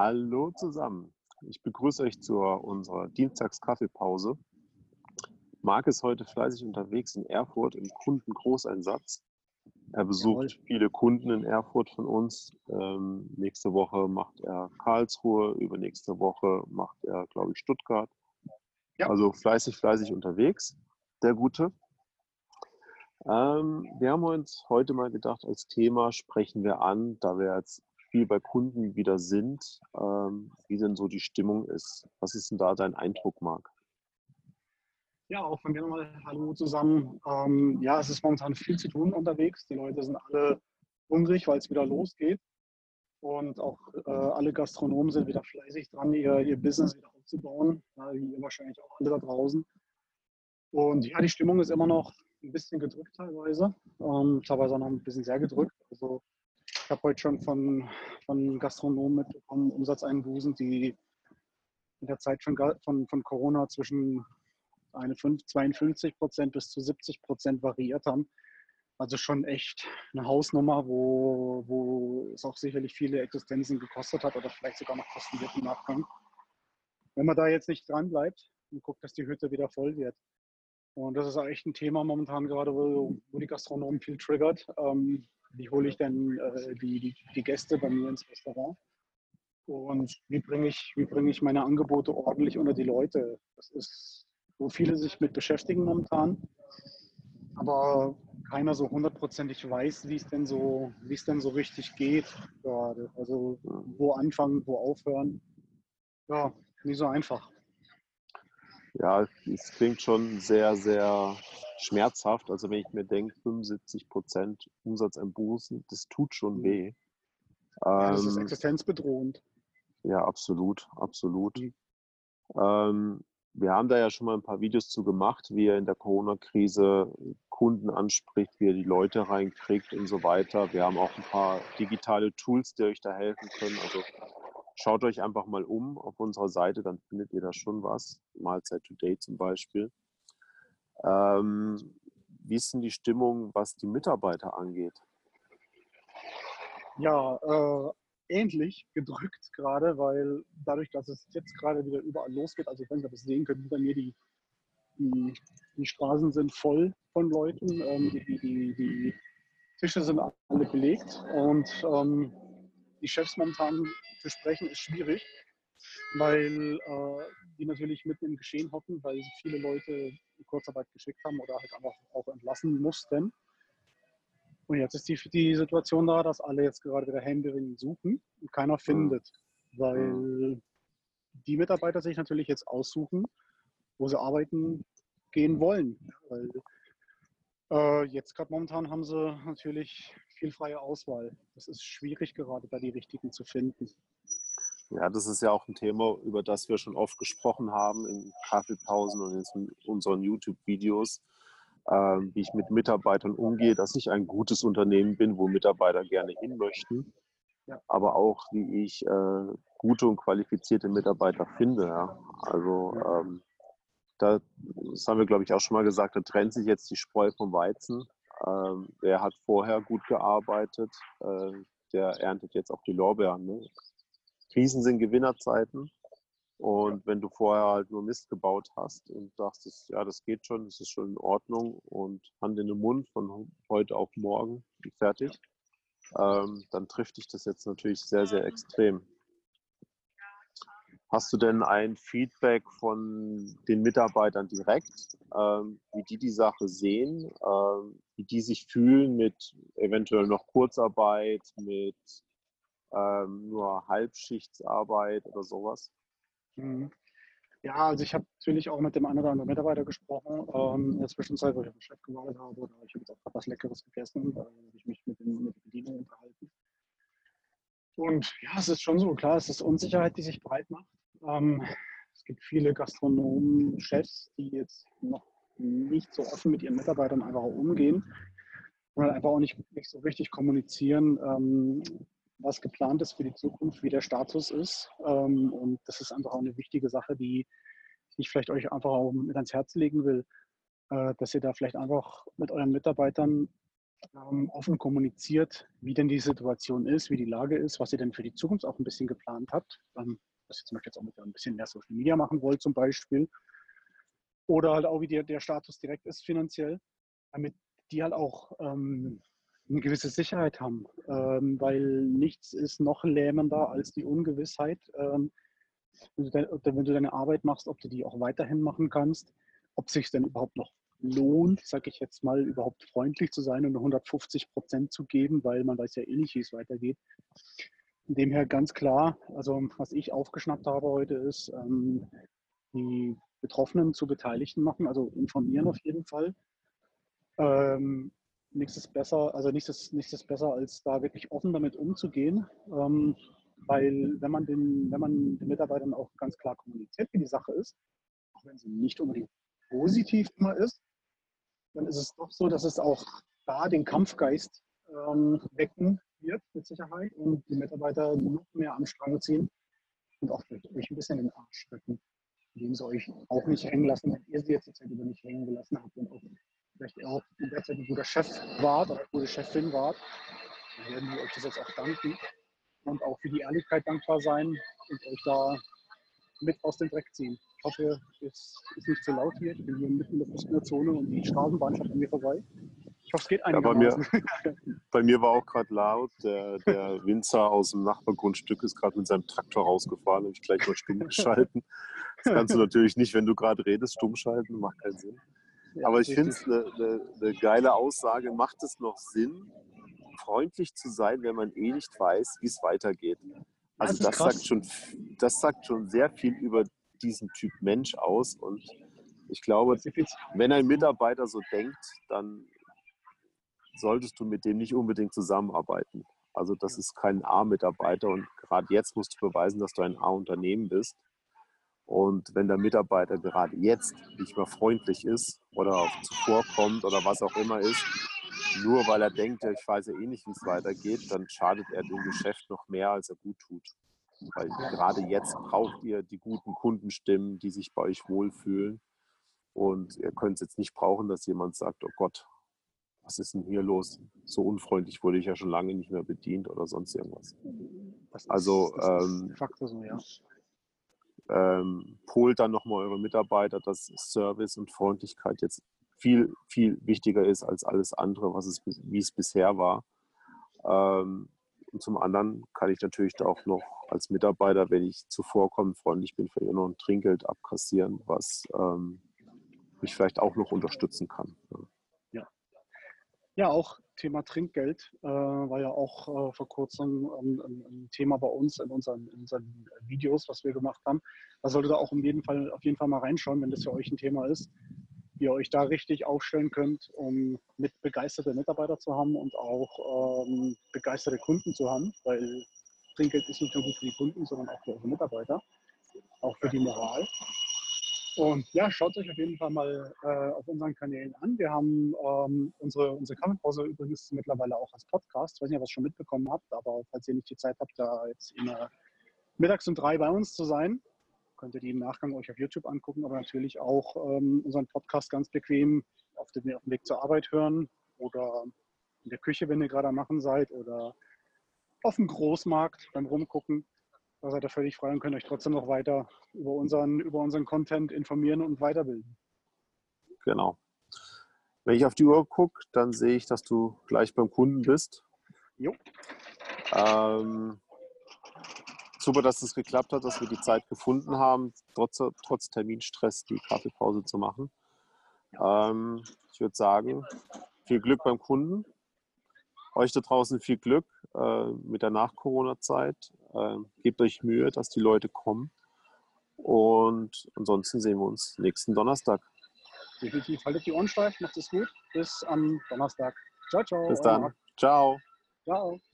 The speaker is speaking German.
Hallo zusammen. Ich begrüße euch zu unserer Dienstags-Kaffeepause. Marc ist heute fleißig unterwegs in Erfurt im Kundengroßeinsatz. Er Jawohl. besucht viele Kunden in Erfurt von uns. Nächste Woche macht er Karlsruhe, übernächste Woche macht er, glaube ich, Stuttgart. Ja. Also fleißig unterwegs, der Gute. Wir haben uns heute mal gedacht, als Thema sprechen wir an, da wir jetzt viel bei Kunden wieder sind, wie denn so die Stimmung ist. Was ist denn da dein Eindruck, Marc? Ja, auch von mir nochmal Hallo zusammen. Ja, es ist momentan viel zu tun unterwegs. Die Leute sind alle hungrig, weil es wieder losgeht. Und auch alle Gastronomen sind wieder fleißig dran, ihr Business wieder aufzubauen. Ja, wie ihr wahrscheinlich auch alle da draußen. Und ja, die Stimmung ist immer noch ein bisschen gedrückt teilweise. Teilweise auch noch ein bisschen sehr gedrückt. Also ich habe heute schon von Gastronomen mitbekommen, Umsatzeinbußen, die in der Zeit von Corona zwischen 52% bis zu 70% variiert haben. Also schon echt eine Hausnummer, wo es auch sicherlich viele Existenzen gekostet hat oder vielleicht sogar noch kosten wird im Nachgang. Wenn man da jetzt nicht dran bleibt und guckt, dass die Hütte wieder voll wird. Und das ist auch echt ein Thema momentan gerade, wo die Gastronomen viel triggert. Wie hole ich denn die Gäste bei mir ins Restaurant? Und wie bringe ich meine Angebote ordentlich unter die Leute? Das ist, wo viele sich mit beschäftigen momentan, aber keiner so hundertprozentig weiß, wie es denn so richtig geht gerade. Also wo anfangen, wo aufhören. Ja, nicht so einfach. Ja, es klingt schon sehr schmerzhaft. Also wenn ich mir denke, 75% Umsatzeinbußen, das tut schon weh. Ja, das ist existenzbedrohend. Ja, absolut. Mhm. Wir haben da ja schon mal ein paar Videos zu gemacht, wie er in der Corona-Krise Kunden anspricht, wie er die Leute reinkriegt und so weiter. Wir haben auch ein paar digitale Tools, die euch da helfen können. Also schaut euch einfach mal um auf unserer Seite, dann findet ihr da schon was. Mahlzeit Today zum Beispiel. Wie ist denn die Stimmung, was die Mitarbeiter angeht? Ja, ähnlich gedrückt gerade, weil dadurch, dass es jetzt gerade wieder überall losgeht, also wenn ihr das sehen könnt, hinter mir die Straßen sind voll von Leuten, die Tische sind alle belegt und die Chefs momentan zu sprechen ist schwierig, weil die natürlich mitten im Geschehen hocken, weil viele Leute in Kurzarbeit geschickt haben oder halt einfach auch entlassen mussten. Und jetzt ist die Situation da, dass alle jetzt gerade wieder händeringend suchen und keiner findet, weil die Mitarbeiter sich natürlich jetzt aussuchen, wo sie arbeiten gehen wollen. Weil jetzt gerade momentan haben sie natürlich viel freie Auswahl. Das ist schwierig gerade, da die richtigen zu finden. Ja, das ist ja auch ein Thema, über das wir schon oft gesprochen haben in Kaffeepausen und in unseren YouTube-Videos, wie ich mit Mitarbeitern umgehe, dass ich ein gutes Unternehmen bin, wo Mitarbeiter gerne hin möchten, Ja. aber auch, wie ich gute und qualifizierte Mitarbeiter finde. Ja. Also das haben wir, glaube ich, auch schon mal gesagt, da trennt sich jetzt die Spreu vom Weizen. Wer hat vorher gut gearbeitet, der erntet jetzt auch die Lorbeeren. Ne? Krisen sind Gewinnerzeiten. Und wenn du vorher halt nur Mist gebaut hast und dachtest, ja, das geht schon, das ist schon in Ordnung und Hand in den Mund von heute auf morgen und fertig, dann trifft dich das jetzt natürlich sehr extrem. Hast du denn ein Feedback von den Mitarbeitern direkt, wie die Sache sehen, wie die sich fühlen mit eventuell noch Kurzarbeit, mit nur Halbschichtsarbeit oder sowas? Mhm. Ja, also ich habe natürlich auch mit dem einen oder anderen Mitarbeiter gesprochen. In der Zwischenzeit, wo ich auf den Chef gewartet habe, oder ich habe jetzt auch gerade was Leckeres gegessen, habe ich mich mit der Bedienung unterhalten. Und ja, es ist schon so, klar, es ist Unsicherheit, die sich breit macht. Es gibt viele Gastronomen, Chefs, die jetzt noch nicht so offen mit ihren Mitarbeitern einfach umgehen und halt einfach auch nicht so richtig kommunizieren, was geplant ist für die Zukunft, wie der Status ist. Und das ist einfach auch eine wichtige Sache, die ich vielleicht euch einfach auch mit ans Herz legen will, dass ihr da vielleicht einfach mit euren Mitarbeitern offen kommuniziert, wie denn die Situation ist, wie die Lage ist, was ihr denn für die Zukunft auch ein bisschen geplant habt. Was ihr zum Beispiel jetzt auch mit ein bisschen mehr Social Media machen wollt zum Beispiel. Oder halt auch, wie der Status direkt ist finanziell, damit die halt auch eine gewisse Sicherheit haben. Weil nichts ist noch lähmender als die Ungewissheit, wenn du deine Arbeit machst, ob du die auch weiterhin machen kannst, ob es sich denn überhaupt noch lohnt, sage ich jetzt mal, überhaupt freundlich zu sein und 150% zu geben, weil man weiß ja eh nicht, wie es weitergeht. Von dem her ganz klar, also was ich aufgeschnappt habe heute ist, die Betroffenen zu Beteiligten machen, also informieren auf jeden Fall. Nichts ist besser, also nichts ist besser, als da wirklich offen damit umzugehen. Weil wenn man den Mitarbeitern auch ganz klar kommuniziert, wie die Sache ist, auch wenn sie nicht unbedingt positiv immer ist, dann ist es doch so, dass es auch da den Kampfgeist wecken wird mit Sicherheit und die Mitarbeiter noch mehr am Strang ziehen und auch vielleicht euch ein bisschen den Arsch strecken, indem sie euch auch nicht hängen lassen, wenn ihr sie jetzt die Zeit über nicht hängen gelassen habt und auch vielleicht auch in der Zeit ein guter Chef wart oder eine gute Chefin wart, dann werden die euch das jetzt auch danken und auch für die Ehrlichkeit dankbar sein und euch da mit aus dem Dreck ziehen. Ich hoffe, es ist nicht zu laut hier. Ich bin hier mitten in der Fußgängerzone und die Straßenbahn schaut an mir vorbei. Ich hoffe, es geht Ja, einigermaßen. bei mir war auch gerade laut. Der Winzer aus dem Nachbargrundstück ist gerade mit seinem Traktor rausgefahren. Habe ich gleich mal stumm geschalten. Das kannst du natürlich nicht, wenn du gerade redest, stumm schalten. Macht keinen Sinn. Ja, Aber ich finde richtig. es eine geile Aussage. Macht es noch Sinn, freundlich zu sein, wenn man eh nicht weiß, wie es weitergeht? Ja, Also es ist krass. das sagt schon sehr viel über diesen Typ Mensch aus. Und ich glaube, wenn ein Mitarbeiter so denkt, dann solltest du mit dem nicht unbedingt zusammenarbeiten. Also das ist kein A-Mitarbeiter und gerade jetzt musst du beweisen, dass du ein A-Unternehmen bist. Und wenn der Mitarbeiter gerade jetzt nicht mehr freundlich ist oder zuvorkommt oder was auch immer ist, nur weil er denkt, ja, ich weiß ja eh nicht, wie es weitergeht, dann schadet er dem Geschäft noch mehr, als er gut tut. Weil gerade jetzt braucht ihr die guten Kundenstimmen, die sich bei euch wohlfühlen. Und ihr könnt es jetzt nicht brauchen, dass jemand sagt, oh Gott, was ist denn hier los? So unfreundlich wurde ich ja schon lange nicht mehr bedient oder sonst irgendwas. Also Das ist de facto so, ja. polt dann nochmal eure Mitarbeiter, dass Service und Freundlichkeit jetzt viel, viel wichtiger ist als alles andere, wie es bisher war. Und zum anderen kann ich natürlich da auch noch als Mitarbeiter, wenn ich zuvorkommend freundlich bin, vielleicht noch ein Trinkgeld abkassieren, was mich vielleicht auch noch unterstützen kann. Ja. Ja, auch Thema Trinkgeld war ja auch vor kurzem ein Thema bei uns in unseren Videos, was wir gemacht haben. Da solltet ihr auch auf jeden Fall mal reinschauen, wenn das für euch ein Thema ist, wie ihr euch da richtig aufstellen könnt, um mit begeisterte Mitarbeiter zu haben und auch begeisterte Kunden zu haben, weil Trinkgeld ist nicht nur gut für die Kunden, sondern auch für eure Mitarbeiter, auch für die Moral. Und ja, schaut euch auf jeden Fall mal auf unseren Kanälen an. Wir haben unsere Kaffeepause übrigens mittlerweile auch als Podcast. Ich weiß nicht, ob ihr es schon mitbekommen habt, aber falls ihr nicht die Zeit habt, da jetzt immer mittags um 3 bei uns zu sein, könnt ihr die im Nachgang euch auf YouTube angucken, aber natürlich auch unseren Podcast ganz bequem auf dem Weg zur Arbeit hören oder in der Küche, wenn ihr gerade am Machen seid oder auf dem Großmarkt beim Rumgucken. Da seid ihr völlig frei und könnt euch trotzdem noch weiter über unseren Content informieren und weiterbilden. Genau. Wenn ich auf die Uhr gucke, dann sehe ich, dass du gleich beim Kunden bist. Jo. Super, dass es geklappt hat, dass wir die Zeit gefunden haben, trotz Terminstress die Kaffeepause zu machen. Ich würde sagen, viel Glück beim Kunden. Euch da draußen viel Glück mit der Nach-Corona-Zeit. Gebt euch Mühe, dass die Leute kommen. Und ansonsten sehen wir uns nächsten Donnerstag. Definitiv. Haltet die Ohren steif, macht es gut. Bis am Donnerstag. Ciao, ciao. Bis dann. Ciao. Ciao.